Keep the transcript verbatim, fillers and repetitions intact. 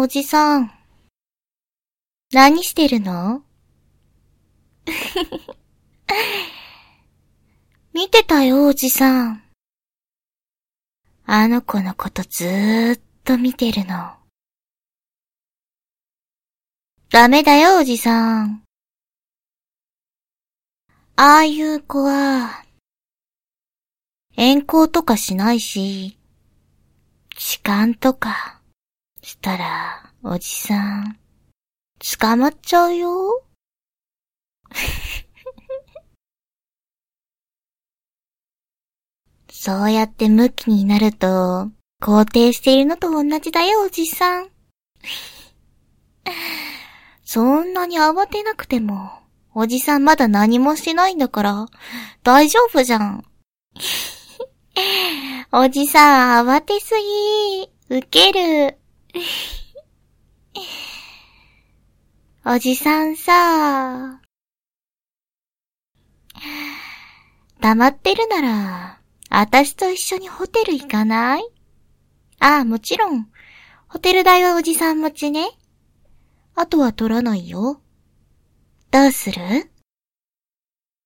おじさん。何してるの？見てたよ、おじさん。あの子のことずーっと見てるの。ダメだよ、おじさん。ああいう子は、遠行とかしないし、痴漢とかしたら、おじさん、捕まっちゃうよ。そうやってムキになると、肯定しているのと同じだよ、おじさん。そんなに慌てなくても、おじさんまだ何もしてないんだから、大丈夫じゃん。おじさん慌てすぎ。ウケる。おじさんさ、黙ってるなら、あたしと一緒にホテル行かない？ああ、もちろん。ホテル代はおじさん持ちね。あとは取らないよ。どうする？